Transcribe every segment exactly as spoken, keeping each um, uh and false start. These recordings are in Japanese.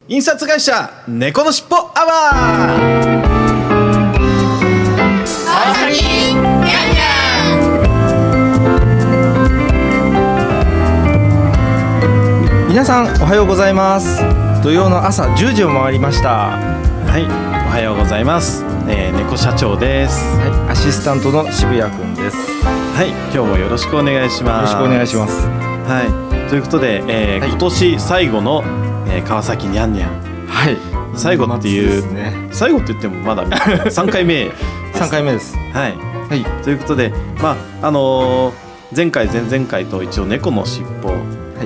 印刷会社猫のしっぽアワー。 川崎ニャンニャン。皆さんおはようございます。土曜の朝じゅうじを回りました。 はい、おはようございます、えー、猫社長です。 はい、アシスタントの渋谷くんです。 はい、今日もよろしくお願いします。 よろしくお願いします。 はい、ということで、えーはい、今年最後の、えー、川崎ニャンニャン。 はい、 最後っていう、ね、最後って言ってもまださんかいめさんかいめです。 はい、はい、ということで、まああのー、前回前々回と一応猫のしっぽ、はい、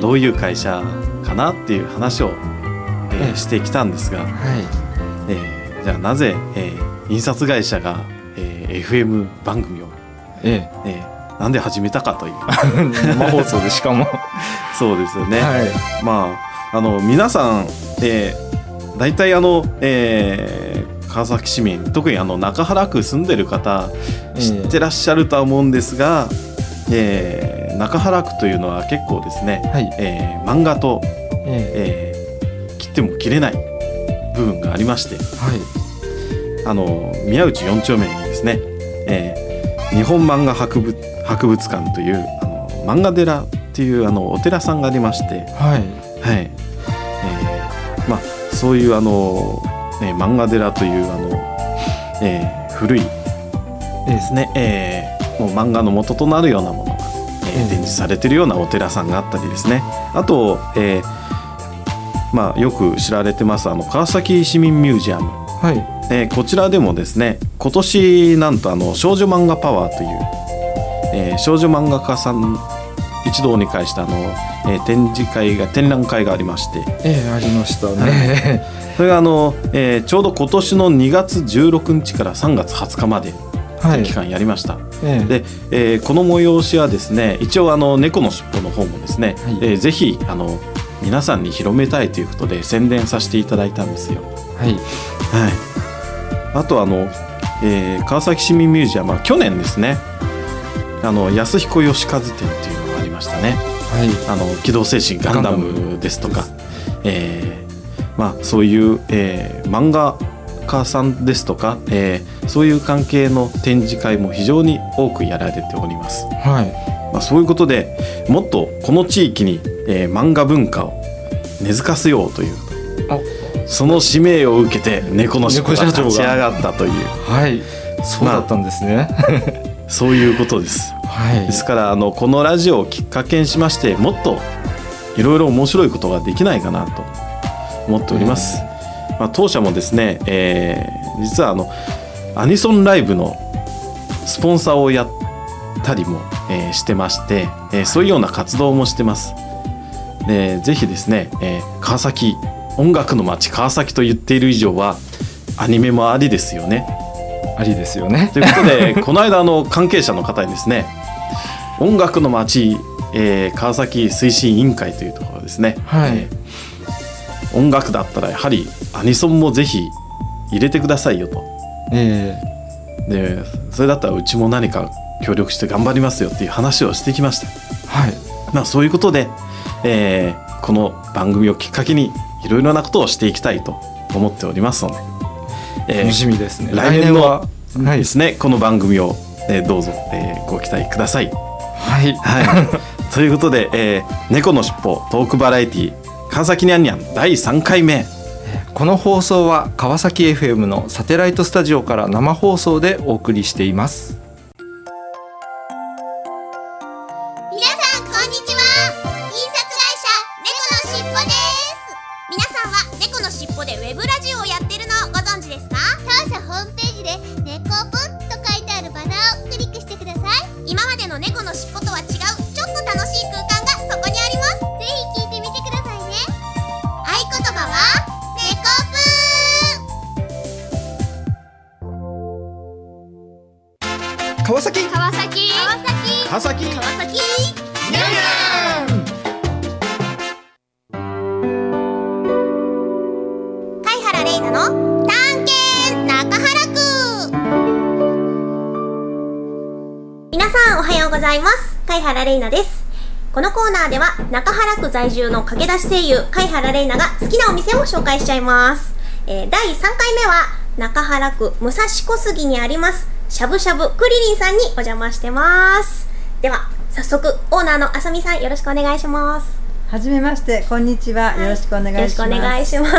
どういう会社かなっていう話を、えー、してきたんですが、はい、えー、じゃあなぜ、えー、印刷会社が、えー、エフエム 番組を、えーえー、なんで始めたかという生放送でしかもそうですよね、はい、まああの皆さん、えー大体あの、えー、川崎市民、特にあの中原区住んでる方知ってらっしゃるとは思うんですが、えー、中原区というのは結構ですね、はい、えー、漫画と、えー、切っても切れない部分がありまして、はい、あの宮内よん丁目にですね、えー、日本漫画博物、博物館というあの漫画寺っていうあのお寺さんがありまして、はいはい、えー、まあそういうあの、ね、漫画寺というあの、えー、古いですね、えー、もう漫画の元となるようなものが、えー、展示されているようなお寺さんがあったりですね、あと、えーまあ、よく知られてますあの川崎市民ミュージアム、はい、えー、こちらでもですね今年なんとあの少女漫画パワーという、えー、少女漫画家さん一堂に会したあの、えー、展示会が展覧会がありまして、 えー、ありましたね、 はい、それがあの、えー、ちょうど今年のにがつじゅうろくにちからさんがつはつかまで期間やりました、はい、で、えー、この催しはですね一応あの猫のしっぽの方もですね、はい、えー、ぜひあの皆さんに広めたいということで宣伝させていただいたんですよ。はい、はい、あとあの、えー、川崎市民ミュージアムは去年ですねあの安彦義和展というのがありましたね、はい、あの機動戦士ガンダムですとか、えーまあ、そういう、えー、漫画家さんですとか、えー、そういう関係の展示会も非常に多くやられております、はい、まあ、そういうことでもっとこの地域に、えー、漫画文化を根付かせようというその使命を受けて猫のしっぽが立ち上がったという、 はい、そうだったんですね、まあそういうことです、はい、ですからあのこのラジオをきっかけにしましてもっといろいろ面白いことができないかなと思っております、うん、まあ、当社もですね、えー、実はあのアニソンライブのスポンサーをやったりも、えー、してまして、えー、そういうような活動もしてます。でぜひですね、えー、川崎音楽の街川崎と言っている以上はアニメもありですよね。 ありですよね。 ということでこの間の関係者の方にですね音楽の街、えー、川崎推進委員会というところですね、はい、えー、音楽だったらやはりアニソンもぜひ入れてくださいよと、えー、でそれだったらうちも何か協力して頑張りますよっていう話をしてきました、はい、まあ、そういうことで、えー、この番組をきっかけにいろいろなことをしていきたいと思っておりますので、 えー、楽しみですね。 来年はですね、はい、この番組を、えー、どうぞ、えー、ご期待ください。はい、はい、ということで、えー、猫のしっぽトークバラエティ川崎ニャンニャンだいさんかいめ。 この放送は川崎 エフエム のサテライトスタジオから生放送でお送りしています。 皆さんこんにちは。印刷会社猫のしっぽです。皆さんは猫のしっぽでウェブラジオをやってるのをご存知ですか？ 当社ホームページで猫ぷと書いてあるバナーをクリックしてください。 今までの猫のしっぽとは違うちょっと楽しい空間がそこにあります。 ぜひ聞いてみてくださいね。 合言葉は猫ぷ川崎川崎川崎川崎川崎ニャンニャン。 貝原玲奈の探検中原区。皆さんおはようございます。貝原玲奈です。 このコーナーでは中原区在住の駆け出し声優貝原玲奈が好きなお店を紹介しちゃいます。えー、だいさんかいめは中原区武蔵小杉にありますしゃぶしゃぶクリリンさんにお邪魔してます。では早速オーナーのあさみさん、よろしくお願いします。 はじめまして、こんにちは、はい、よろしくお願いします。 よろしくお願いします。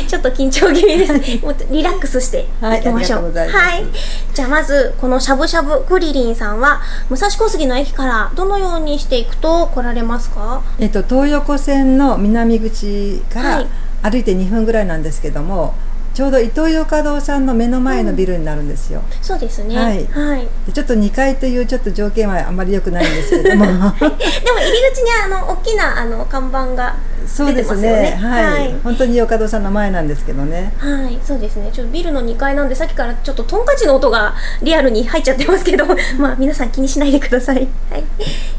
ちょっと緊張気味ですもっとリラックスしていきましょう。 はい、 はい、じゃあまずこのしゃぶしゃぶクリリンさんは武蔵小杉の駅からどのようにしていくと来られますか？ えっと東横線の南口から歩いてにふんぐらいなんですけども、ちょうどイトーヨーカドーさんの目の前のビルになるんですよ。 うん、そうですね。 はい。 はい、 でちょっとにかいというちょっと条件はあまり良くないんですけども。でも入り口にあの大きなあの看板がそうですね、はい、はい、本当にヨーカドーさんの前なんですけどね。 はい、そうですね。ちょっとビルのにかいなんでさっきからちょっとトンカチの音がリアルに入っちゃってますけどまあ皆さん気にしないでください。はい、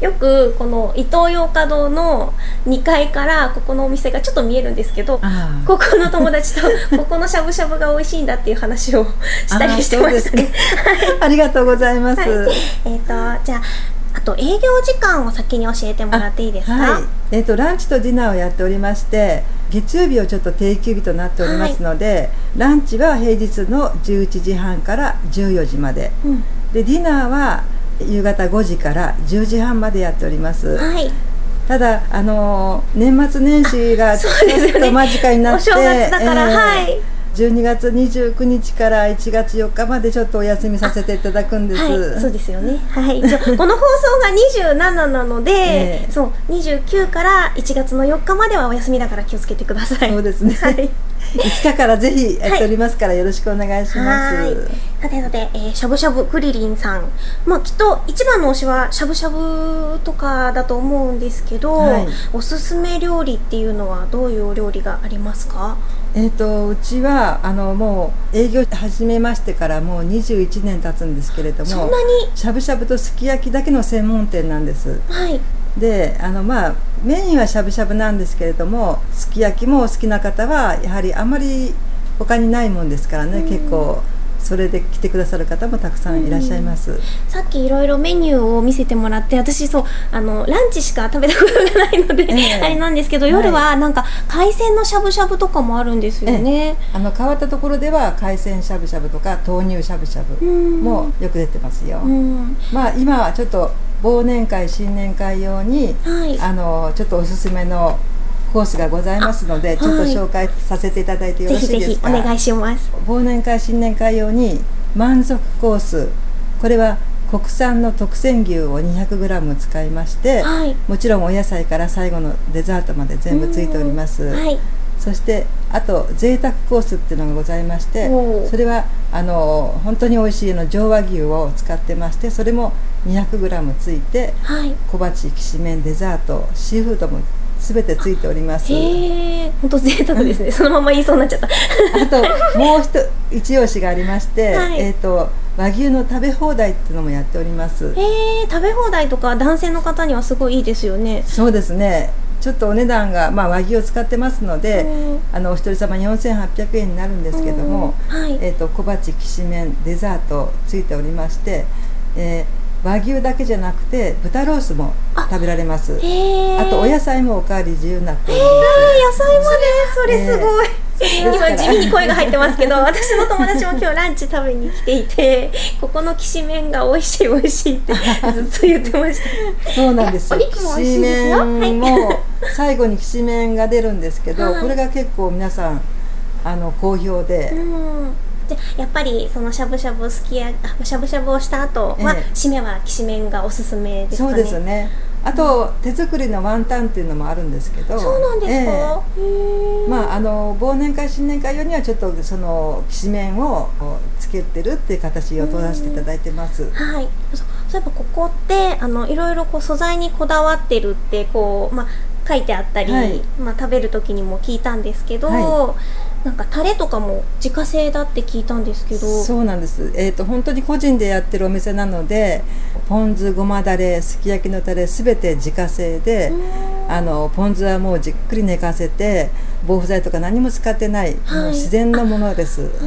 よくこのイトーヨーカドーのにかいからここのお店がちょっと見えるんですけど、ここの友達とここのしゃぶしゃぶが美味しいんだっていう話をしたりしてましたね。 ありがとうございます。はい、 えーとじゃああと営業時間を先に教えてもらっていいですか？ はい、えーとランチとディナーをやっておりまして、月曜日をちょっと定休日となっておりますので、はい、ランチは平日のじゅういちじはんからじゅうよじまで、うん、でディナーは夕方ごじからじゅうじはんまでやっております。はい、ただあのー、年末年始がちょっと間近になって、お正月だから、えー、はい、 じゅうにがつにじゅうくにちからいちがつよっかまでちょっとお休みさせていただくんです。 はい、そうですよね。はい、この放送がにじゅうなななので、えー、そうにじゅうきゅうからいちがつのよっかまではお休みだから気をつけてください。 そうですね。はい、いつかからぜひやっておりますから、はい、よろしくお願いします。 はい、さてさて、えー、しゃぶしゃぶクリリンさん、まあきっと一番の推しはしゃぶしゃぶとかだと思うんですけど、はい、おすすめ料理っていうのはどういうお料理がありますか？ えー、とうちはあのもう営業始めましてからもうにじゅういちねん経つんですけれども、 そんなにしゃぶしゃぶとすき焼きだけの専門店なんです。はい、であのまあメインはしゃぶしゃぶなんですけれども、すき焼きもお好きな方はやはりあまり他にないもんですからね、結構それで来てくださる方もたくさんいらっしゃいます。 さっきいろいろメニューを見せてもらって、私そうあのランチしか食べたことがないので、えー、あれなんですけど、夜はなんか海鮮のしゃぶしゃぶとかもあるんですよね。 えー、あの変わったところでは海鮮しゃぶしゃぶとか豆乳しゃぶしゃぶもよく出てますよ。まあ今はちょっと忘年会新年会用に、はい、あのちょっとおすすめのコースがございますので、ちょっと紹介させていただいてよろしいですか？ ぜひぜひお願いします。 忘年会新年会用に満足コース、これは国産の特選牛を にひゃくグラム 使いまして、はい、もちろんお野菜から最後のデザートまで全部ついております。はい、そしてあと贅沢コースっていうのがございまして、それはあの本当に美味しいの上和牛を使ってまして、それも にひゃくグラム ついて、はい、小鉢きしめんデザートシーフードもすべてついております。 へえ、本当贅沢ですね。そのまま言いそうになっちゃった。 あともう一一押しがありまして、はい、えっと和牛の食べ放題っていうのもやっております。 へえ、食べ放題とか男性の方にはすごいいいですよね。 そうですね。ちょっとお値段が、まあ、和牛を使ってますので、あのお一人様よんせんはっぴゃくえんになるんですけども、はい、えっと小鉢きしめんデザートついておりまして、えー和牛だけじゃなくて豚ロースも食べられます。 あ, あとお野菜もおかわり自由になっております。 野菜まで、それすごい。今地味に声が入ってますけど、私の友達も今日ランチ食べに来ていて、ここのきしめんが美味しい美味しいってずっと言ってました。 そうなんですよ。 お肉も美味しいですよ。 きしめんも最後にきしめんが出るんですけど、はい、これが結構皆さんあの好評で、うん、 でやっぱりそのしゃぶしゃぶすきやしゃぶしゃぶをした後は、ええ、締めはきしめんがおすすめですかね。 そうですね。あと、うん、手作りのワンタンっていうのもあるんですけど。 そうなんですか。 ええ、まああの忘年会新年会用にはちょっとそのきしめんをつけてるっていう形を取らせていただいてます。 はい。そそういえばここってあのいろいろこう素材にこだわってるってこうまあ書いてあったり、はい、まあ食べる時にも聞いたんですけど。はい、なんかタレとかも自家製だって聞いたんですけど。 そうなんです、えー、と本当に個人でやってるお店なので、ポン酢ごまだれすき焼きのタレすべて自家製で、あのポン酢はもうじっくり寝かせて防腐剤とか何も使ってない、はい、もう自然のものです。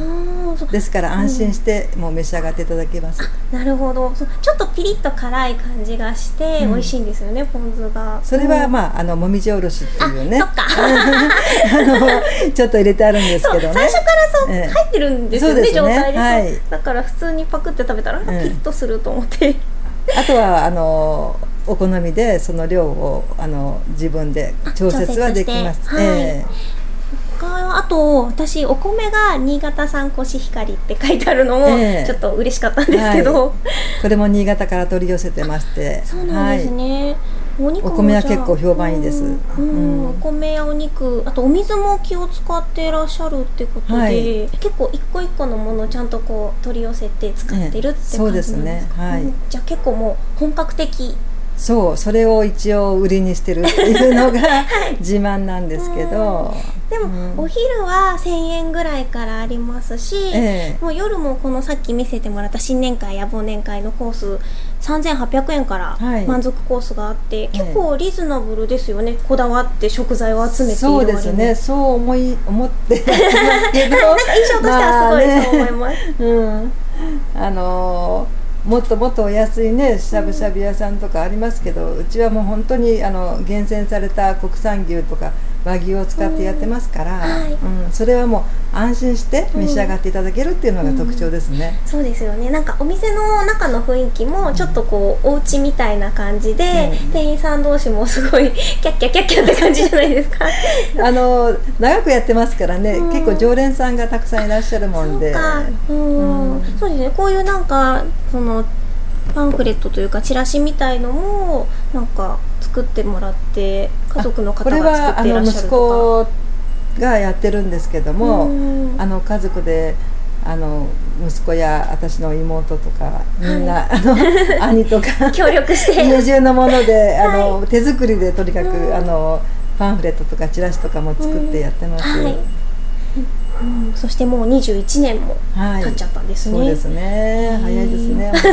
ですから安心してもう召し上がっていただけます。 うん、なるほど。そうちょっとピリッと辛い感じがして美味しいんですよね、うん、ポン酢が。 それはまああのもみじおろしっていうね、 そっかあのちょっと入れてあるんですけどね。 最初からそう、えー、入ってるんですよね、状態で、 はい、 だから普通にパクって食べたらピリッとすると思って、うん、 あとはあのお好みでその量をあの自分で調節はできます。 はい、えーあと私お米が新潟産コシヒカリって書いてあるのもちょっと嬉しかったんですけど、えーはい、 これも新潟から取り寄せてまして、 そうなんですね、はい、お, 肉お米は結構評判いいです。 うん、うん、お米やお肉、あとお水も気を使っていらっしゃるってことで、はい、結構一個一個のものをちゃんとこう取り寄せて使ってるって感じなんですか。 そうですね、はい、うん、 じゃあ結構もう本格的。 そう、それを一応売りにしてるっていうのが自慢なんですけど、 でも、うん、お昼はせんえんぐらいからありますし、ええ、もう夜もこのさっき見せてもらった新年会や忘年会のコースさんぜんはっぴゃくえんから満足コースがあって、はい、結構リーズナブルですよね、こだわって食材を集めている。 そうですね、そう思い思ってやってますけどなんか印象としてはすごいそう思います、 まあね、うん、あのーもっともっとお安いねしゃぶしゃぶ屋さんとかありますけど、うちはもう本当にあの厳選された国産牛とか和牛を使ってやってますから、うんはいうん、それはもう安心して召し上がっていただけるっていうのが特徴ですね、 うん、そうですよね。なんかお店の中の雰囲気もちょっとこうお家みたいな感じで、うん、店員さん同士もすごいキャッキャキャッキャって感じじゃないですかあの長くやってますからね、うん、結構常連さんがたくさんいらっしゃるもんで、 そうか、うん、うん、そうですね。こういうなんかそのパンフレットというかチラシみたいのもなんか作ってもらって家族の方が作っていらっしゃるとか。これはあの息子がやってるんですけども、あの家族であの息子や私の妹とかみんな、はい、あの兄とか協力して家中のものであの、はい、手作りでとにかくあのパンフレットとかチラシとかも作ってやってます。はい、 うん、そしてもうにじゅういちねんも経っちゃったんですね、 はい、そうですね、早いですね、はい、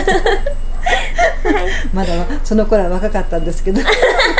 まだその頃は若かったんですけど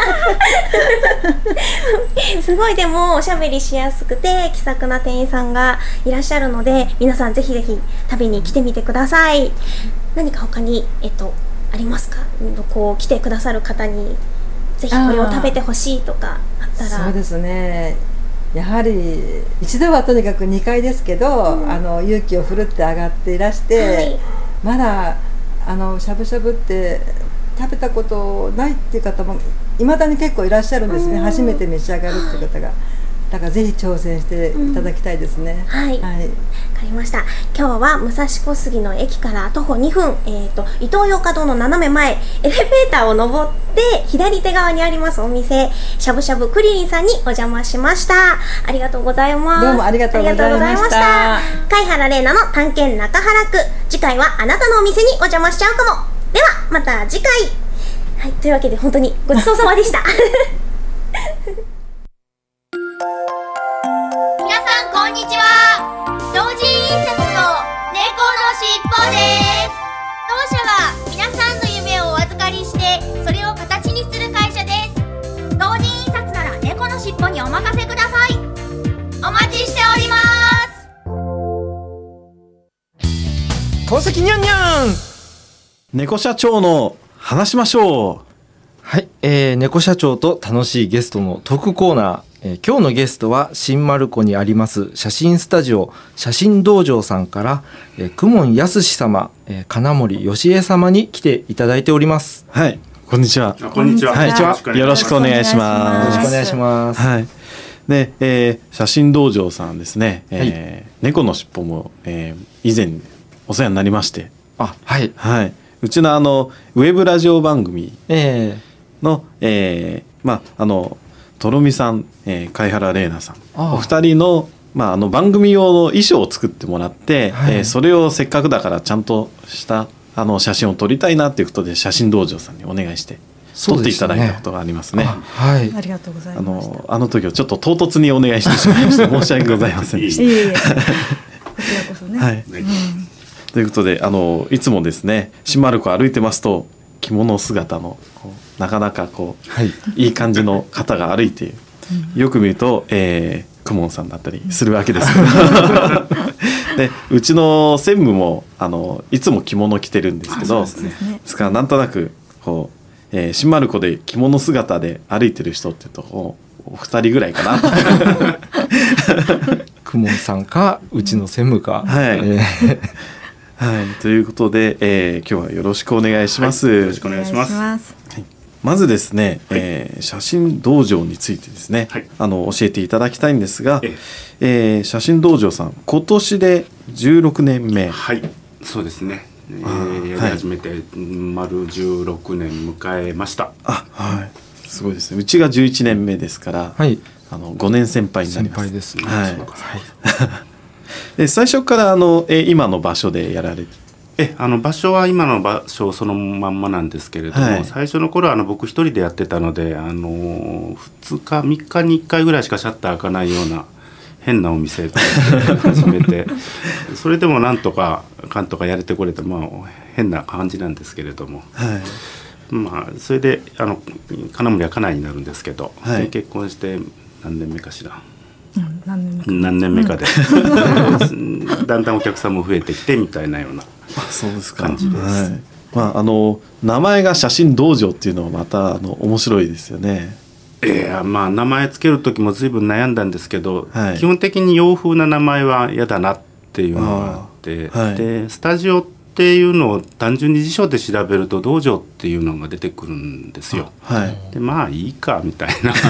すごいでもおしゃべりしやすくて気さくな店員さんがいらっしゃるので、皆さんぜひぜひ食べに来てみてください。何か他に、えっと、ありますか？こう来てくださる方にぜひこれを食べてほしいとかあったら。 そうですね、やはり一度はとにかくにかいですけど、うん、あの勇気を振るって上がっていらして、はい、まだあのしゃぶしゃぶって食べたことないっていう方もいまだに結構いらっしゃるんですね、うん、初めて召し上がるっていう方が。だからぜひ挑戦していただきたいですね、 うん、はい、はい、分かりました。今日は武蔵小杉の駅から徒歩にふん、えーと、イトーヨーカドーの斜め前エレベーターを上って左手側にありますお店しゃぶしゃぶクリリンさんにお邪魔しました。ありがとうございます。 どうもありがとうございました。 貝原玲奈の探検中原区、次回はあなたのお店にお邪魔しちゃうかも。ではまた次回、はい、というわけで本当にごちそうさまでした皆さんこんにちは。同人印刷の猫のしっぽです。当社は皆さんの夢をお預かりしてそれを形にする会社です。同人印刷なら猫のしっぽにお任せください。お待ちしております。 川崎にゃんにゃん、 猫社長の話しましょう。 はい、えー、猫社長と楽しいゲストのトークコーナー、えー、今日のゲストは新丸子にあります写真スタジオ写真道場さんから、えー、公文康様、えー、金森義恵様に来ていただいております。 はい、こんにちは。 こんにちは。 はい、よろしくお願いします。 よろしくお願いします。 はい。で、えー、写真道場さんですね、えーはい、猫のしっぽも、えー、以前お世話になりまして、 あ、はい、はい、 うちのあのウェブラジオ番組の、 えーえー、まああのとろみさん、えー、貝原玲奈さん、お二人の、まあ、あの番組用の衣装を作ってもらって、はい、えー、それをせっかくだからちゃんとしたあの写真を撮りたいなということで写真道場さんにお願いして撮っていただいたことがありますね。 はい、ありがとうございました。 あの、あの時はちょっと唐突にお願いしてしまいました申し訳ございませんでした。 いえいえこちらこそね、 はい、うん、ということであのいつもですね新丸子歩いてますと着物姿のなかなかこう、はい、いい感じの方が歩いている、うん、よく見ると、えー、公文さんだったりするわけですけどでうちの専務もあのいつも着物着てるんですけど、ですね、ですからなんとなくこう、えー、新丸子で着物姿で歩いてる人っていうとお二人ぐらいかなくもんさんかうちの専務か、 はい、 えーはい、ということで、えー、今日はよろしくお願いします、はい、 よろしくお願いします。 はい、まずですね、はい、えー、写真道場についてですね、はい、あの教えていただきたいんですが、ええー、写真道場さん今年でじゅうろくねんめ。 はい、そうですね、えー、やり始めて丸じゅうろくねん迎えました。 あ、はい、すごいですね。うちがじゅういちねんめですから、はい、あのごねん先輩になります。 先輩ですね。 はい、で最初からあの、えー、今の場所でやられてえあの場所は今の場所そのまんまなんですけれども、はい、最初の頃はあの僕一人でやってたので、あのふつかみっかにいっかいぐらいしかシャッター開かないような変なお店から始めてそれでもなんとかかんとかやれてこれて、まあ、変な感じなんですけれども、はい、まあ、それであの金森は家内になるんですけど、はい、結婚して何年目かしら、 うん、何年目か何年目かで、うん、だんだんお客さんも増えてきてみたいなような感じです。 はい、まあ、あの名前が写真道場っていうのはまたあの面白いですよね。 えーまあ、名前つける時も随分悩んだんですけど、はい、基本的に洋風な名前は嫌だなっていうのがあって、はい、でスタジオっていうのを単純に辞書で調べると道場っていうのが出てくるんですよ。はい、でまあいいかみたいな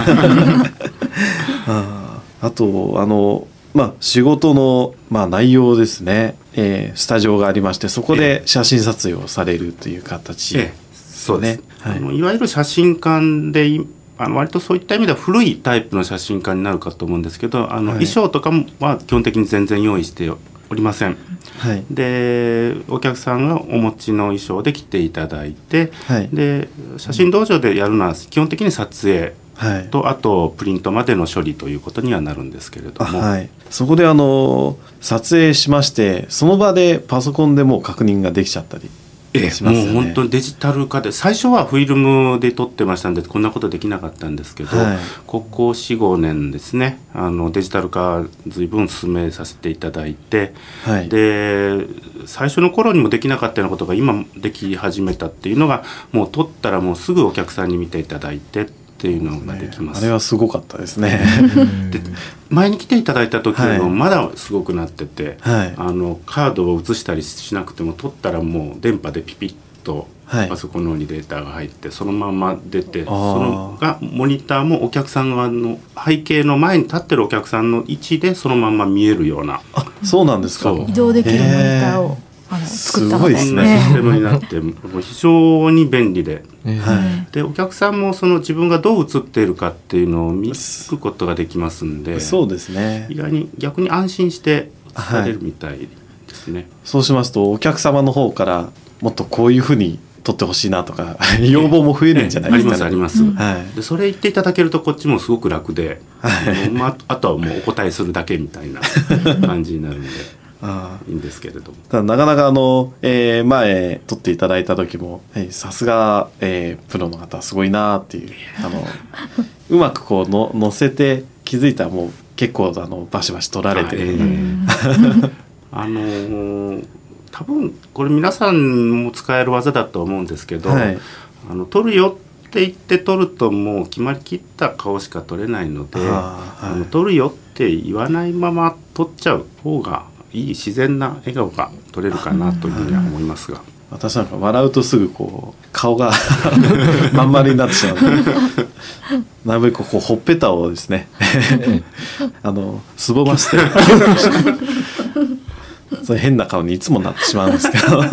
あ, あとあの、まあ、仕事の、まあ、内容ですね、えー、スタジオがありましてそこで写真撮影をされるという形ですね。ええ、そうです、 はい、あのいわゆる写真館であの割とそういった意味では古いタイプの写真家になるかと思うんですけど、あの、はい、衣装とかは基本的に全然用意しておりません。はい、でお客さんがお持ちの衣装で来ていただいて、はい、で写真道場でやるのは基本的に撮影と、はい、あとプリントまでの処理ということにはなるんですけれども、はい、 そこであの撮影しましてその場でパソコンでもう確認ができちゃったりええ、もう本当にデジタル化で最初はフィルムで撮ってましたんでこんなことできなかったんですけど、はい、ここ よん,ご 年ですねあのデジタル化随分進めさせていただいて、はい、で最初の頃にもできなかったようなことが今でき始めたっていうのがもう撮ったらもうすぐお客さんに見ていただいてっていうのができます、 ね、あれはすごかったですねで前に来ていただいた時のまだすごくなってて、はい、あのカードを写したりしなくても撮ったらもう電波でピピッとパソコンの方にデータが入って、はい、そのまま出てそのがモニターもお客さん側の背景の前に立ってるお客さんの位置でそのまま見えるような。 あ、そうなんですか。 移動できるモニターをあの作ったのですね。システムになってもう非常に便利で、はい、でお客さんもその自分がどう映っているかっていうのを見ることができますんで、 そうですね。 意外に逆に安心してされるみたいですね。はい、 そうしますとお客様の方からもっとこういうふうに撮ってほしいなとか要望も増えるんじゃないですかね。 ありますあります。はい、でそれ言っていただけるとこっちもすごく楽で、はい、まあ、あとはもうお答えするだけみたいな感じになるんで。あいいんですけれどもただなかなかあの、えー、前撮っていただいた時もさすが、えー、プロの方すごいなっていうあのうまくこうの乗せて気づいたらもう結構あのバシバシ撮られてる、えー、 あのー、多分これ皆さんも使える技だと思うんですけど、はい、あの撮るよって言って撮るともう決まりきった顔しか撮れないので、あ、はい、あの撮るよって言わないまま撮っちゃう方がいい自然な笑顔が撮れるかなというふうには思いますが、 私なんか笑うとすぐこう顔がまん丸になってしまうのでなるべくこうほっぺたをですねあのすぼましてそういう変な顔にいつもなってしまうんですけど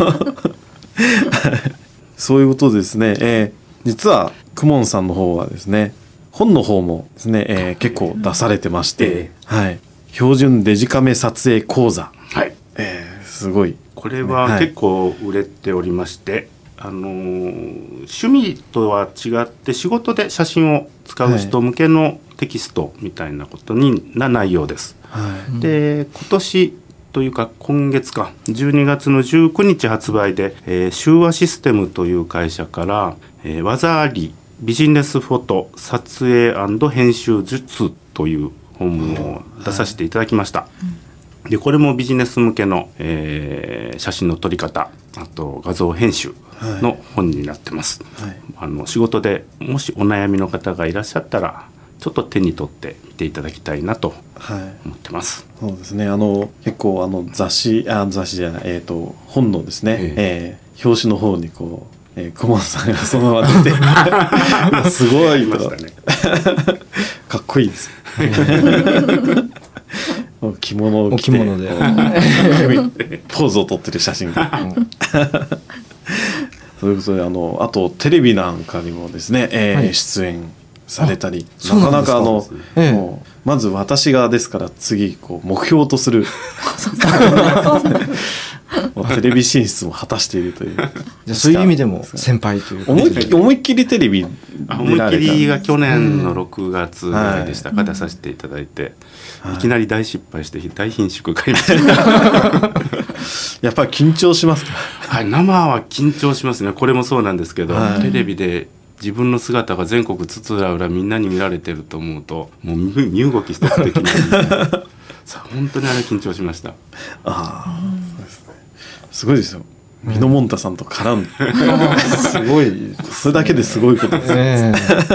そういうことですね、えー、実はくもんさんの方はですね本の方もですね、えー、結構出されてまして、えーはい、標準デジカメ撮影講座、はい、えー、すごいこれは結構売れておりまして、はい、あのー、趣味とは違って仕事で写真を使う人向けのテキストみたいなことにな内容です、はい、で今年というか今月かじゅうにがつのじゅうくにち発売で、えー、修和システムという会社から、えー、技ありビジネスフォト撮影&編集術という本を出させていただきました、はい、 でこれもビジネス向けの、えー、写真の撮り方、あと画像編集の本になってます、はいはい、あの仕事でもしお悩みの方がいらっしゃったらちょっと手に取って見ていただきたいなと思ってます、 はい、そうですね。あの結構あの雑誌あ雑誌じゃない、えー、と本のですね、えーえー、表紙の方にこう、えー、熊本さんがそのまま出てすごいと、ね、かっこいいです着物を着て着物でポーズを撮ってる写真がそういうことで、あのあとテレビなんかにもですね、えーはい、出演されたり、なかなかあの、ええ、もうまず私がですから次こう目標とするテレビ進出も果たしているというじゃそういう意味でも先輩という思い思いっきりテレビ思いっきりが去年のろくがつぐらいでしたか、出させていただいて、はい、いきなり大失敗して大貧縮買いましたやっぱり緊張しますか？ はい、生は緊張しますね。これもそうなんですけど、はい、テレビで自分の姿が全国津々浦々みんなに見られてると思うともう身動き一つできないさあ本当にあれ緊張しました。 あそうですね、すごいですよ。ミノモンタさんと絡んで、 うん、すごいそれだけですごいことですね、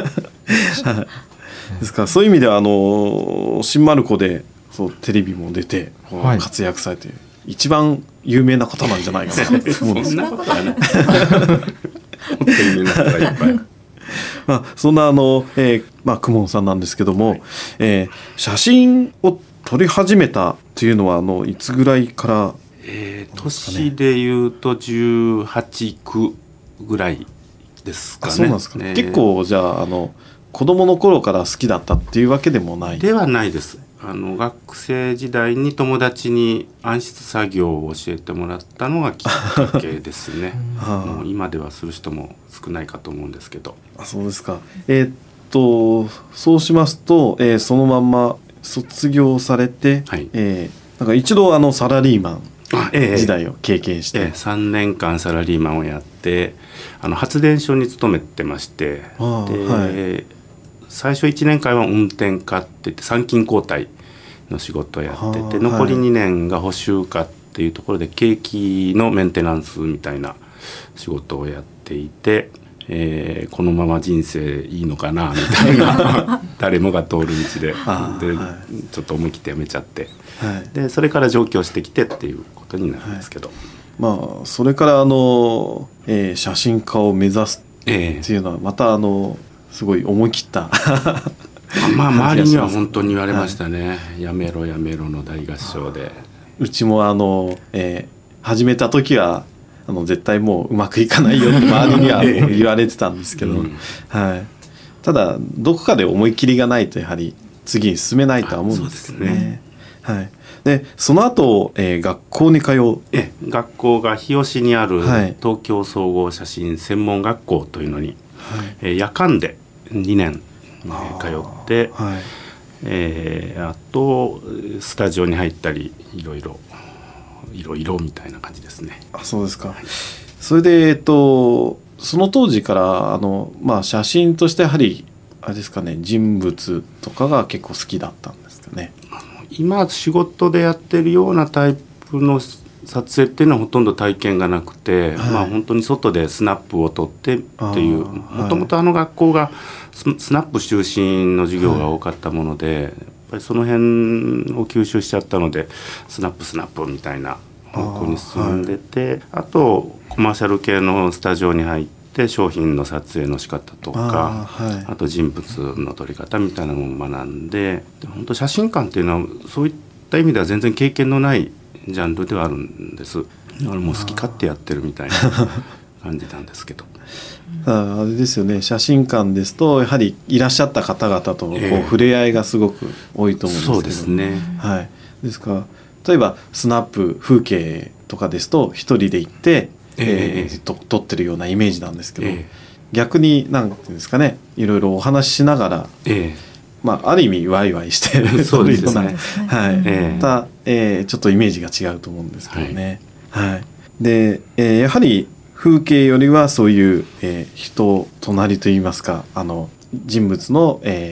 ですからそういう意味ではあの新丸子でそうテレビも出て活躍されて、はい、一番有名な方なんじゃないかなと思うんです。 そんなことはねもっと有名な方がいっぱいまあ、そんなあの、えーまあ、公文さんなんですけども、はい、えー、写真を撮り始めたというのはあのいつぐらいから、 えー、年でいうとじゅうはち、きゅうぐらいですかね。 あ、そうなんですか、ね、結構じゃあ、あの子供の頃から好きだったっていうわけでもない？ ではないです。あの学生時代に友達に暗室作業を教えてもらったのがきっかけですねもう今ではする人も少ないかと思うんですけど。 あ、そうですか。えー、っとそうしますと、えー、そのまんま卒業されて、はい、えー、なんか一度あのサラリーマン時代を経験して、えーえー、 さんねんかんサラリーマンをやってあの発電所に勤めてまして、で、はい、最初いちねんかんは運転家って言って参勤交代の仕事をやってて、残りにねんが補修課っていうところでケーキのメンテナンスみたいな仕事をやっていて、えー、このまま人生いいのかなみたいな誰もが通る道でで、はい、ちょっと思い切って辞めちゃって、はい、でそれから上京してきてっていうことになるんですけど、はい、 まあそれからあの、えー、写真家を目指すっていうのはまたあのすごい思い切ったまあ周りには本当に言われましたね、はい、やめろやめろの大合唱で。 うちもあの、えー、始めた時はあの絶対もううまくいかないよって周りには言われてたんですけど、うん、はい、ただどこかで思い切りがないとやはり次に進めないとは思うんですけどね。はい、でその後、えー、学校に通うえ学校が日吉にある東京総合写真専門学校というのに、はい、えー、夜間でにねん、えー、通って、はい、えー、あとスタジオに入ったりいろいろいろいろみたいな感じですね。 あ、そうですか。はい、それで、えっと、その当時からあの、まあ、写真としてやはりあれですかね、人物とかが結構好きだったんですかね。 あの今仕事でやってるようなタイプの撮影っていうのはほとんど体験がなくて、はい、まあ、本当に外でスナップを撮ってっていう、もともとあの学校がスナップ中心の授業が多かったもので、はい、やっぱりその辺を吸収しちゃったのでスナップスナップみたいな方向に進んでて、 あ,、はい、あとコマーシャル系のスタジオに入って商品の撮影の仕方とか、 あ,、はい、あと人物の撮り方みたいなのも学んで、本当写真館っていうのはそういった意味では全然経験のないジャンルではあるんです。俺もう好き勝手やってるみたいな感じなんですけどあ, あれですよね、写真館ですとやはりいらっしゃった方々とこう、えー、触れ合いがすごく多いと思うんですけど、 そうですね、 はい、ですから例えばスナップ風景とかですと一人で行って、えーえー、と撮ってるようなイメージなんですけど、えー、逆に何ていうんですかね、いろいろお話ししながら、えーまあ、ある意味ワイワイしてそうですね、はい、 えー、また、えー、ちょっとイメージが違うと思うんですけどね、はいはい、で、えー、やはり風景よりはそういう、えー、人隣といいますか、あの人物の、えー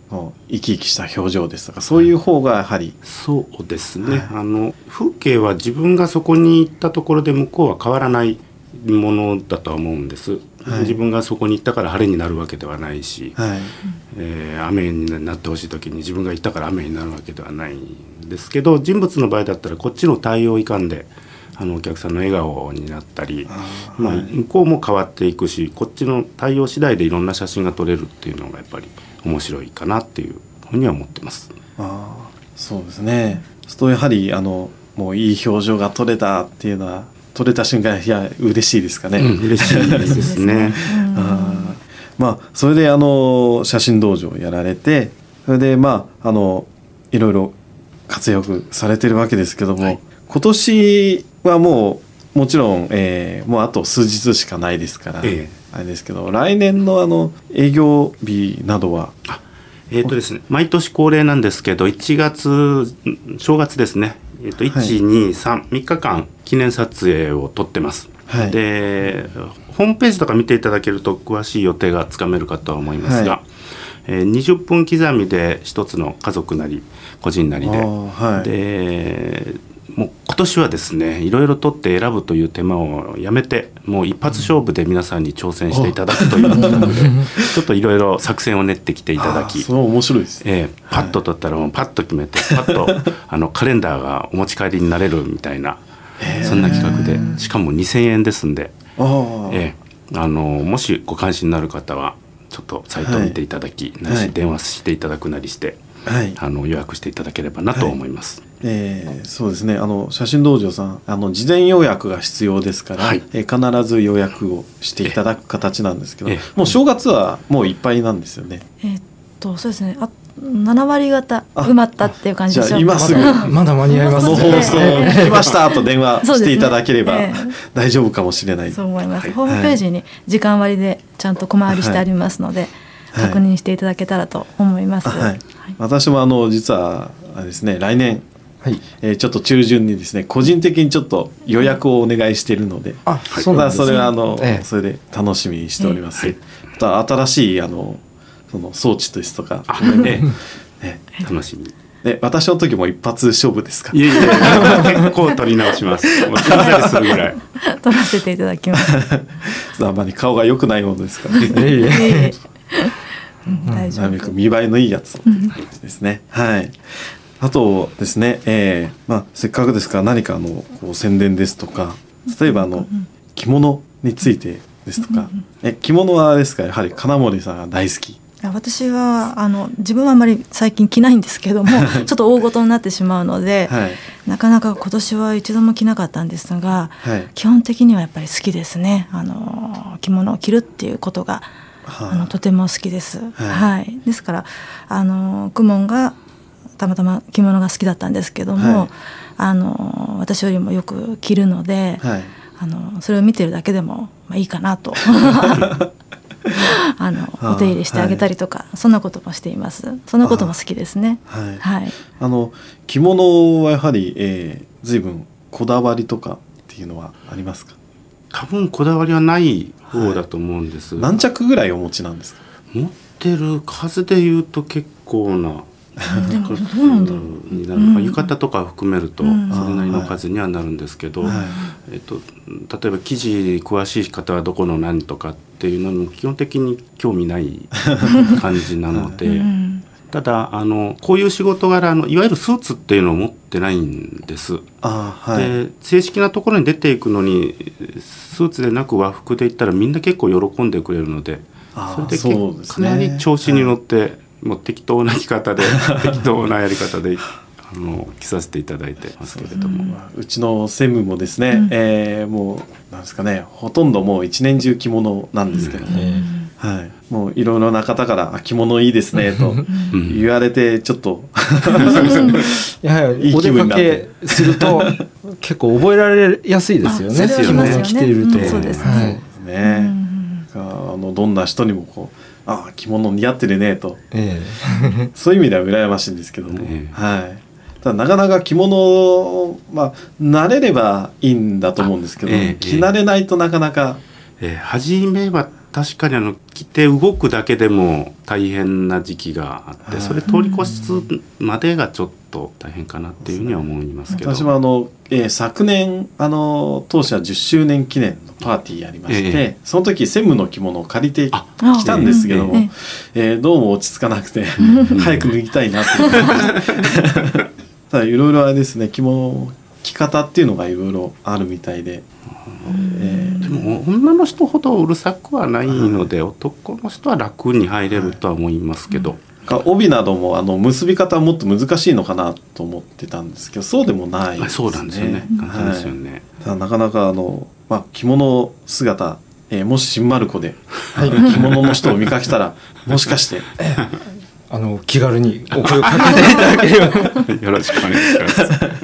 生き生きした表情ですとかそういう方がやはり、 はい、そうですね、 はい、 あの風景は自分がそこに行ったところで向こうは変わらないものだとは思うんです、はい、自分がそこに行ったから晴れになるわけではないし、はい、えー、雨になってほしい時に自分が行ったから雨になるわけではないんですけど、人物の場合だったらこっちの対応いかんであのお客さんの笑顔になったり、あ、まあ、向こうも変わっていくしこっちの対応次第でいろんな写真が撮れるっていうのがやっぱり面白いかなっていうふうには思ってます。 あ、そうですね。そうやはりあのもういい表情が撮れたっていうのは撮れた瞬間いや嬉しいですかね、 うん、嬉しいですねあ、まあそれであの写真道場をやられてそれでまああのいろいろ活躍されてるわけですけども、はい、今年はもうもちろん、えー、もうあと数日しかないですから、ええ、あれですけど来年のあの営業日などはあえーとですね、毎年恒例なんですけどいちがつ正月ですね、えー、といち、に、さん、みっかかん記念撮影を撮ってます、はい、でホームページとか見ていただけると詳しい予定がつかめるかとは思いますが、はい、えー、にじゅっぷん刻みで一つの家族なり個人なりで、はい、でもう今年はですねいろいろ撮って選ぶという手間をやめてもう一発勝負で皆さんに挑戦していただくという企画でちょっといろいろ作戦を練ってきていただき、 そう面白いです、 えー、パッと撮ったらもうパッと決めてパッとあのカレンダーがお持ち帰りになれるみたいなそんな企画でしかもにせんえんですんで、えー、あのもしご関心になる方はちょっとサイトを見ていただき、はい、ないし電話していただくなりして、はい、あの予約していただければなと思います、はい、 えー、そうですね、あの写真道場さんあの事前予約が必要ですから、はい、えー、必ず予約をしていただく形なんですけど、もう正月はもういっぱいなんですよね。 えー、っとそうですね、あななわり方埋まったっていう感じでしょう。 じゃあ今すぐまだ間に合います、 ね、この放送聞きましたと電話していただければ、ね、えー、大丈夫かもしれない。 そう思います、はい、ホームページに時間割でちゃんと小回りしてありますので、はいはい、確認していただけたらと思います、はいはい、 私もあの実はあれですね来年、はい、えー、ちょっと中旬にですね個人的にちょっと予約をお願いしているので、あ、そうなんですね、それはあの、ええ、それで楽しみにしております、ええ、また新しいあのその装置ですとか、ねね、楽しみで私の時も一発勝負ですか。 いやいや結構取り直しますもう取りするぐらい取らせていただきますあんまり顔が良くないものですからねなるべく見栄えのいいやつをですね、はい、あとですね、えーまあ、せっかくですから何かあのこう宣伝ですとか例えばあの着物についてですとか、え着物はですかやはり金森さんが大好き。 私はあの自分はあまり最近着ないんですけどもちょっと大事になってしまうので、はい、なかなか今年は一度も着なかったんですが、はい、基本的にはやっぱり好きですね。あの着物を着るっていうことが、はあ、あのとても好きです、はいはい、ですからあの公文がたまたま着物が好きだったんですけども、はい、あの私よりもよく着るので、はい、あのそれを見てるだけでも、まあ、いいかなとあのお手入れしてあげたりとか、はい、そんなこともしています。そんなことも好きですね。はいはい、 あの着物はやはり、えー、随分こだわりとかっていうのはありますか。 多分こだわりはない方だと思うんです、 はい、何着ぐらいお持ちなんですか。 持ってる数でいうと結構なでもどうなんだろう、 になるのか、うん、浴衣とか含めるとそれなりの数にはなるんですけど、はい、えっと、例えば生地詳しい方はどこの何とかっていうのにも基本的に興味ない感じなので、はい、ただあのこういう仕事柄のいわゆるスーツっていうのを持ってないんです。あ、はい、で正式なところに出ていくのにスーツでなく和服で行ったらみんな結構喜んでくれるので、それで結構かなり調子に乗って、はい、もう適当な着方で適当なやり方であの着させていただいてますけれども、 う, うちの専務もですね、うん、えー、もうなんですかね、ほとんどもう一年中着物なんですけども、うん、はい、もういろいろな方から着物いいですねと言われてちょっとやはりお出かけすると結構覚えられやすいですよね。着物着ていると、 そうですね、 はいね、うん、あのどんな人にもこう、ああ着物似合ってるねと、ええ、そういう意味では羨ましいんですけども、ええ、はい、ただなかなか着物、まあ、慣れればいいんだと思うんですけど、ええ、着慣れないとなかなか、 ええ、初めは確かにあの着て動くだけでも大変な時期があって、それ通り越すまでがちょっと大変かなっていうふうには思いますけど、 私もあの、えー、昨年あの当社じゅっしゅうねん記念のパーティーやりまして、えー、その時専務の着物を借りてきたんですけども、えーえー、どうも落ち着かなくて早く脱ぎたいなってただいろいろあれですね、着物着方っていうのがいろいろあるみたいで、 えー、でも女の人ほどうるさくはないので、男の人は楽に入れるとは思いますけど、 はい、帯などもあの結び方はもっと難しいのかなと思ってたんですけど、そうでもないですね。 そうなんですよね。簡単ですよね。はい、 ただなかなかあの、まあ、着物姿、えー、もし新丸子で、はい、着物の人を見かけたらもしかしてあの気軽にお声をかけていただければよろしくお願いします。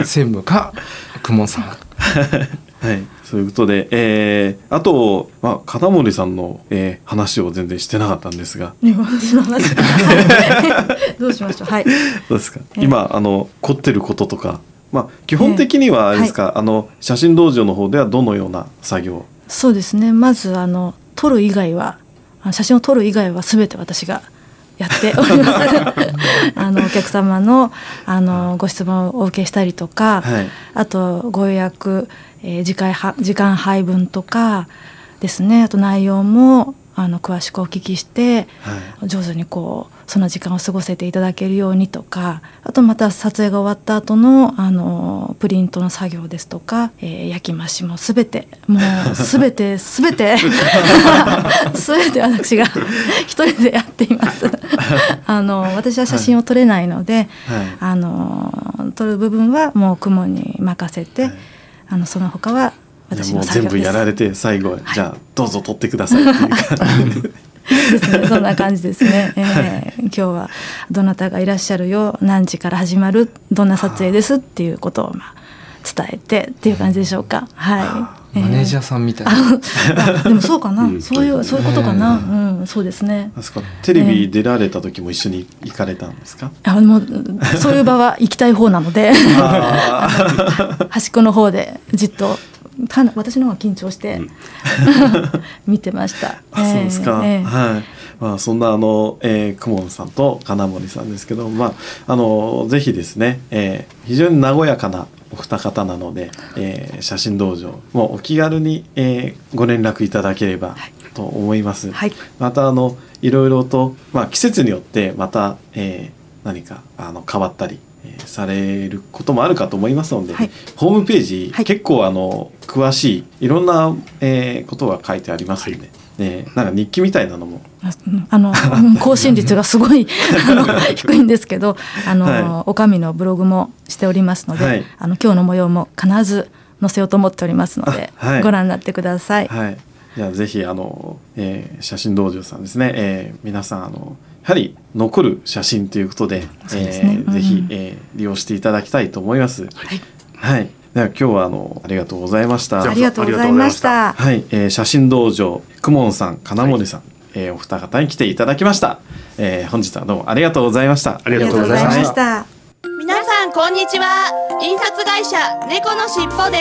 専務か公文さんはい、そういうことで、えー、あと、まあ、金森さんの、えー、話を全然してなかったんですが、 私の話どうしましょう。はい。 どうですか、えー、今あの凝ってることとか、まあ、基本的にはあれですか、えーはい、あの写真道場の方ではどのような作業？ そうですね、まずあの撮る以外は写真を撮る以外は全て私がやっておりますあのお客様の、あのご質問をお受けしたりとか、はい、あとご予約、えー、時間は時間配分とかですね、あと内容もあの詳しくお聞きして、はい、上手にこうその時間を過ごせていただけるようにとか、あとまた撮影が終わった後のあのプリントの作業ですとか、えー、焼き増しもすべてもうすべてすべてすべて私が一人でやっていますあの私は写真を撮れないので、はい、あの撮る部分はもう雲に任せて、はい、あのその他は私の作業です。 もう全部やられて最後、はい、じゃあどうぞ撮ってくださいっていう感じですね、そんな感じですね、えー、今日はどなたがいらっしゃるよ、何時から始まる、どんな撮影ですっていうことを、まあ、伝えてっていう感じでしょうか。はい、 マネージャーさんみたいな、 えー、でもそうかな、うん、そういうそういうことかな、うんうん、そうですね。 ですか、テレビ出られた時も一緒に行かれたんですか？ あもうそういう場は行きたい方なので端っこの方でじっと私の方が緊張して、うん、見てました。 あ、そうですか。えー、はい。まあそんなあの、えー、公文さんと金森さんですけど、まああのぜひですね、えー、非常に和やかなお二方なので、えー、写真道場もうお気軽に、えー、ご連絡いただければと思います。はい、またあのいろいろと、まあ、季節によってまた、えー、何かあの変わったりされることもあるかと思いますので、はい、ホームページ、はい、結構あの詳しいいろんな、えー、ことが書いてありますので、はい、えー、なんか日記みたいなのもあの更新率がすごいあの低いんですけど、あの、はい、お上のブログもしておりますので、はい、あの今日の模様も必ず載せようと思っておりますので、はい、ご覧になってください。 はい、じゃあぜひあの、えー、写真道場さんですね、えー、皆さんあのやはり残る写真ということで、ぜひ、えー、利用していただきたいと思います。はい、はい、では今日はあのありがとうございました。 ありがとうございました。 はい、えー、写真道場公文さん、金森さん、はい、えー、お二方に来ていただきました。えー、本日はどうもありがとうございました。 ありがとうございました。 皆さんこんにちは。印刷会社猫のしっぽです。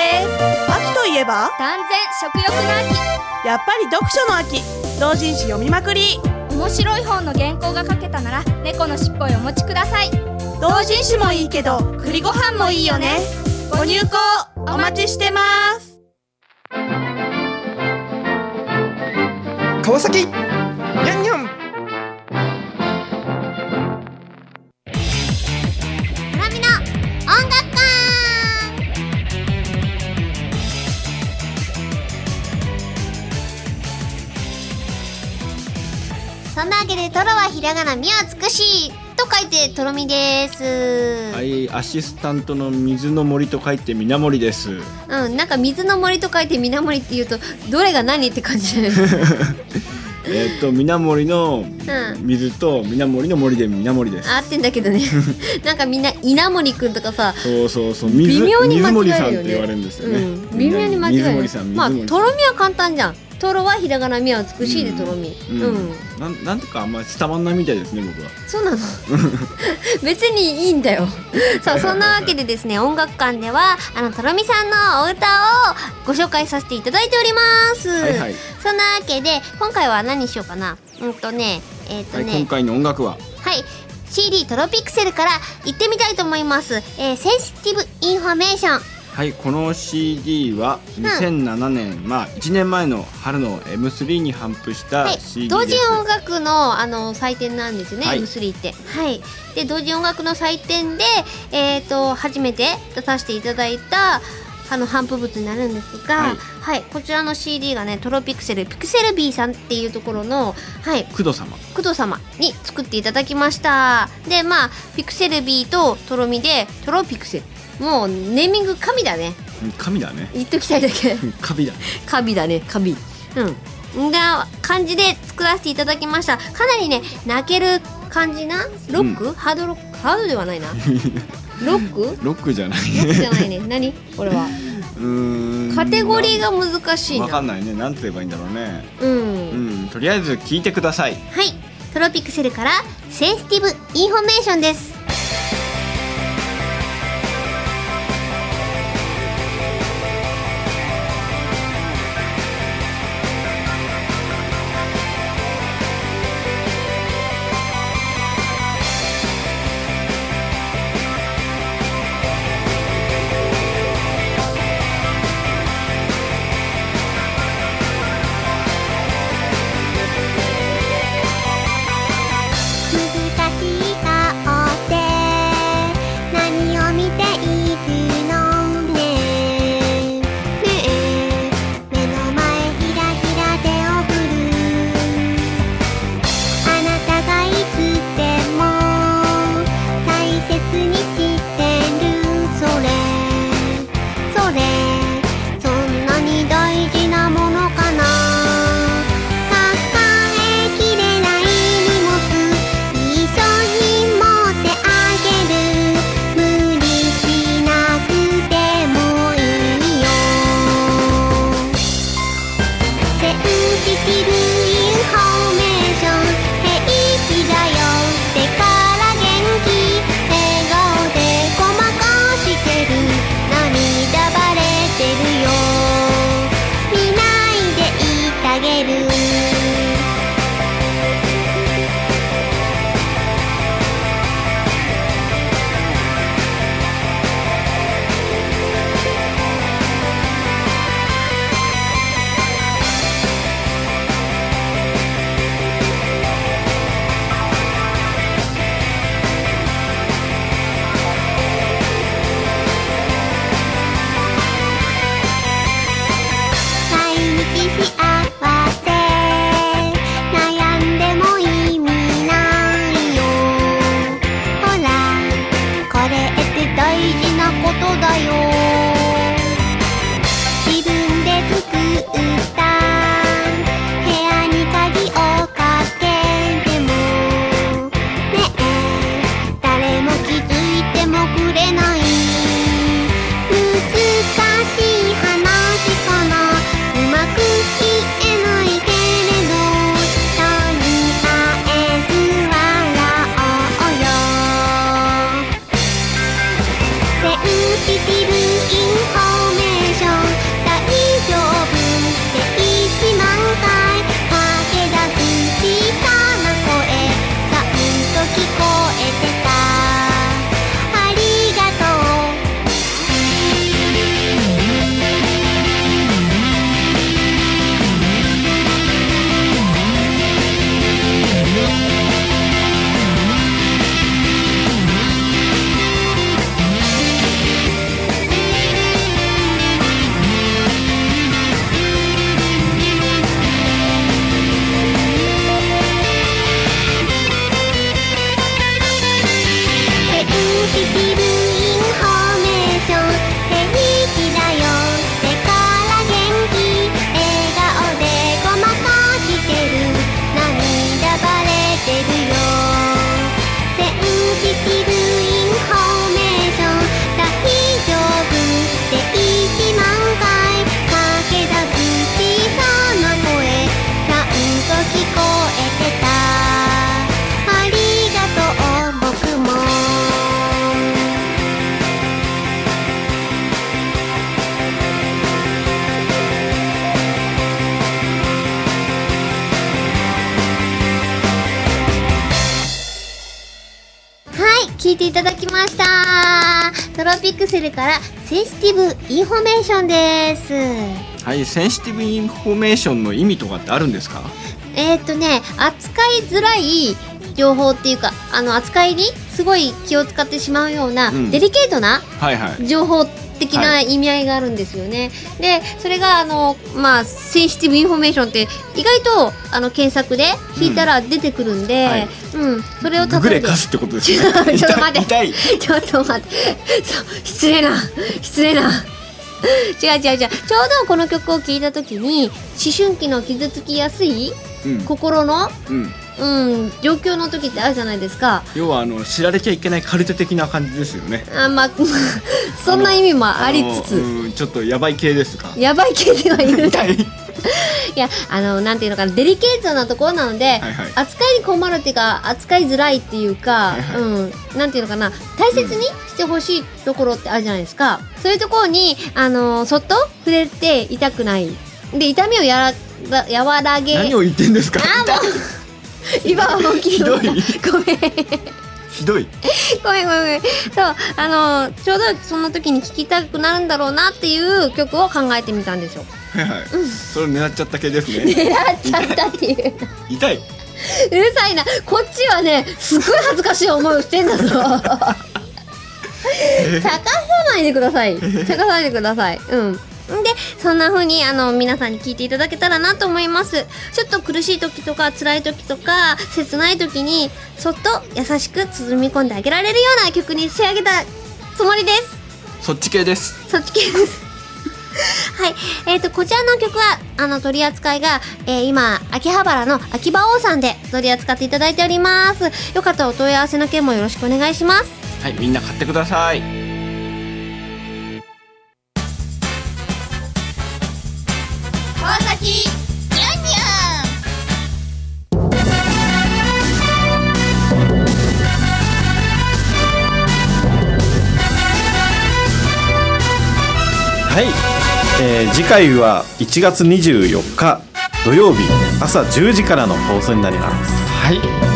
秋といえば断然食欲の秋。 やっぱり読書の秋。同人誌読みまくり。 面白い本の原稿が書けたなら猫のしっぽへお持ちください。 同人誌もいいけど栗ご飯もいいよね。ご入稿お待ちしてます。 川崎ニャンニャン。 ハラミの音楽館。そんなわけでトロはひらがな、みは美しいと書いてとろみです。 はい、アシスタントの水の森と書いてみなもりです。 うん、なんか水の森と書いてみなもりっていうとどれが何って感じじゃないえっとみなもりの水とみなもりの森でみなもりです。 合ってんだけどねなんかみんな稲森くんとかさ、 そうそうそう、水微妙に間違えるよね。 水森さんって言われるんですよね、 うん、微妙に間違える。まあとろみは簡単じゃん。 トロはひらがな、みは美しいでとろみ。うん、 うん、なん、なんとかあんまり伝わんないみたいですね、僕は。 そうなの別にいいんだよさあ、そんなわけでですね、音楽館ではあのとろみさんのお歌をご紹介させていただいております。はいはい、そんなわけで今回は何しようかな。うんとねえっ、ー、とね、 はい、今回の音楽ははい シーディー トロピクセルから行ってみたいと思います。えー、センシティブインフォメーション。 はい、この シーディー はにせんななねん、うん、まあいちねんまえの春の エムスリー に頒布した シーディー です。 はい、同時音楽のあの祭典なんですよね、はい、エムスリー って。はい。で同時音楽の祭典でえっ、ー、と初めて出させていただいたあの頒布物になるんですが、はい、はい、こちらの シーディー がね、トロピクセルピクセル B さんっていうところの、はい、 工藤様工藤様に作っていただきました。でまあピクセル B ととろみでトロピクセル、もうネーミング神だね。 神だね。 言っときたいだけ。 神だね。 神だね、神。うん。な感じで作らせていただきました。かなりね、泣ける感じなロック、うん、ハードロック、ハードではないな。ロック？ ロックじゃない。 ロックじゃないね。何？これは。うーん。カテゴリーが難しいな。 わかんないね。なんて言えばいいんだろうね。 うん。 うん。とりあえず聞いてください。 はい。トロピクセルからセンシティブインフォメーションです。 難しい顔聞いていただきました。トロピクセルからセンシティブインフォメーションです。 はい、センシティブインフォメーションの意味とかってあるんですか？ えーっとね扱いづらい情報っていうか、あの扱いにすごい気を使ってしまうような、うん、デリケートな情報的な意味合いがあるんですよね、はい、でそれがあの、まあ、センシティブインフォメーションって意外とあの検索で引いたら出てくるんで、うんはいうん、それを例えてググレカスってことですね。 ちょっと待ってちょっと待ってそう失礼な失礼な違う違う違う、ちょうどこの曲を聴いた時に思春期の傷つきやすい、うん、心の、うんうん、状況の時ってあるじゃないですか。 要はあの知られちゃいけないカルテ的な感じですよね。 あ、まあそんな意味もありつつ、 うん、ちょっとヤバい系ですか？ ヤバい系ではいるいや、あのなんていうのかな、デリケートなところなので、はいはい、扱いに困るっていうか扱いづらいっていうか、はいはい、うん、なんていうのかな、大切にしてほしいところってあるじゃないですか、うん、そういうところにあのそっと触れて痛くないで、痛みをやら和らげ。 何を言ってんですか？ あ、もう今は本気ひどいごめんひどいごめんごめんごめん。そう、あのちょうどその時に聴きたくなるんだろうなっていう曲を考えてみたんですよ。 はいはい、うん、それ狙っちゃった系ですね。 狙っちゃったっていう痛い。 うるさいな、こっちはねすごい恥ずかしい思いをしてんだぞ茶化さないでください茶化さないでください。うんで、そんな風にあの皆さんに聞いていただけたらなと思います。ちょっと苦しい時とか辛い時とか切ない時にそっと優しく包み込んであげられるような曲に仕上げたつもりです。 そっち系です。 そっち系ですはい、えーとこちらの曲はあの取り扱いが、えー、今秋葉原の秋葉王さんで取り扱っていただいております。よかったらお問い合わせの件もよろしくお願いします。 はい、みんな買ってください。 川崎ニャンニはい、えー、次回はいちがつにじゅうよっか土曜日朝じゅうじからの放送になります。 はい、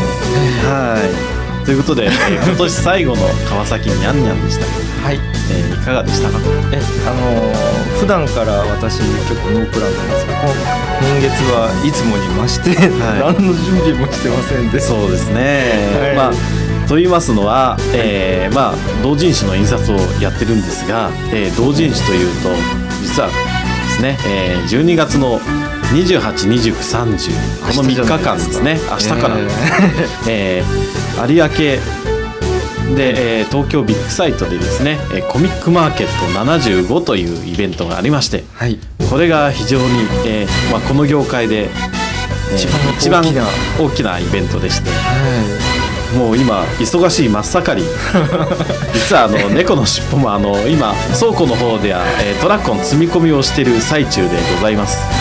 はいということで、えー、今年最後の川崎ニャンニャンでした。はい、えー、いかがでしたか？ え、あのー、普段から私結構ノープランなんですが、今月はいつもに増して、はい、何の準備もしてませんで。 そうですね、はい、まあと言いますのは、えーまあ、同人誌の印刷をやってるんですが、えー、同人誌というと実はですね、えー、じゅうにがつのにじゅうはち、にじゅうく、さんじゅうこのみっかかんですね。明日からです、えーえー、有明で、えー、東京ビッグサイトでですね、えー、コミックマーケットななじゅうごというイベントがありまして、はい、これが非常に、えーまあ、この業界で、えー、一番大きな大きなイベントでして、はい、もう今忙しい真っ盛り実はあの猫のしっぽもあの今倉庫の方では、えー、トラックの積み込みをしている最中でございます。はい、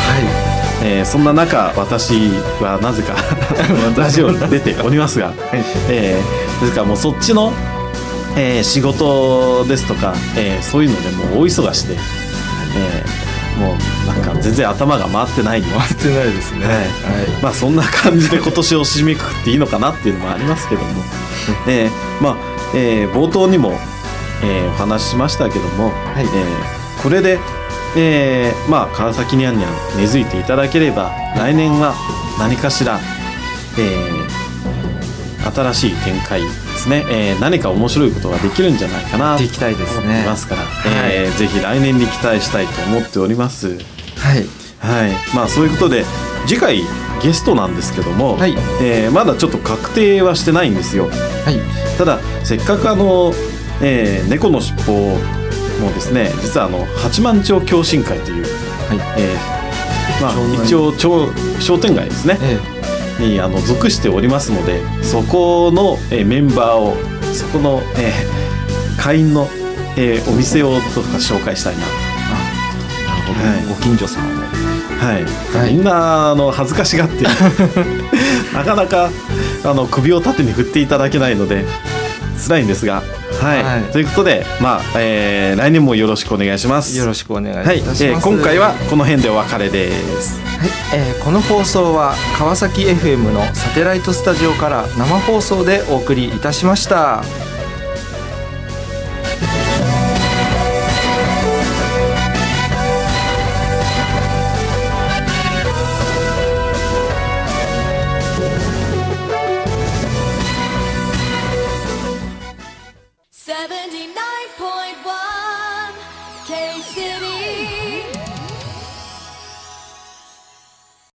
えー、そんな中私はなぜかラジオに出ておりますが、えー、ですからもうそっちの、えー、仕事ですとか、えー、そういうのでもう大忙しで、えー、もうなんか全然頭が回ってない回ってないですね、はいはい、 まあそんな感じで今年を締めくくっていいのかなっていうのもありますけども、えー、まあ、えー、冒頭にも、えー、お話ししましたけども、はい、えー、これでえー、まあ川崎ニャンニャン根付いていただければ来年は何かしら、えー、新しい展開ですね、えー、何か面白いことができるんじゃないかなと思ってますから、えー、ぜひ来年に期待したいと思っております。はい、はい、まあそういうことで次回ゲストなんですけども、はい、えー、まだちょっと確定はしてないんですよ。はい、ただせっかくあの、えー、猫のしっぽをもうですね、実はあの八幡町共進会という、はい、えーまあ、一応町商店街ですね、ええ、にあの属しておりますので、そこの、えー、メンバーをそこの、えー、会員の、えー、お店をとか紹介したいな。 あ、なるほど、はい、ご近所さんを、 はいはい、みんなあの恥ずかしがってなかなかあの首を縦に振っていただけないので辛いんですが、はいはい、ということで、まあえー、来年もよろしくお願いします。 よろしくお願いいたします。 はい、えー、今回はこの辺でお別れです。 はい、えー、この放送は川崎 エフエム のサテライトスタジオから生放送でお送りいたしました。 point one